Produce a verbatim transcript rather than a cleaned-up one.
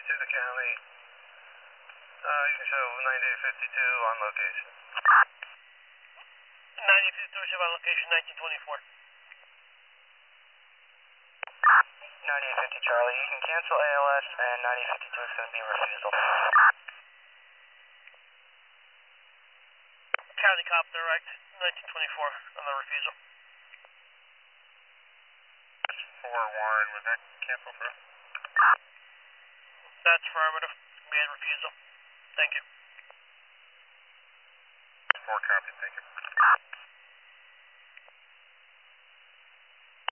to the county. Uh, you can show ninety fifty-two on location. ninety fifty-two on location, nineteen twenty-four. ninety fifty Charlie, you can cancel A L S and ninety fifty-two is going to be refusal. County cop direct, nineteen twenty-four on the refusal. For Warren, was that canceled for? That's affirmative. We had refusal. Thank you. Four copy, thank you.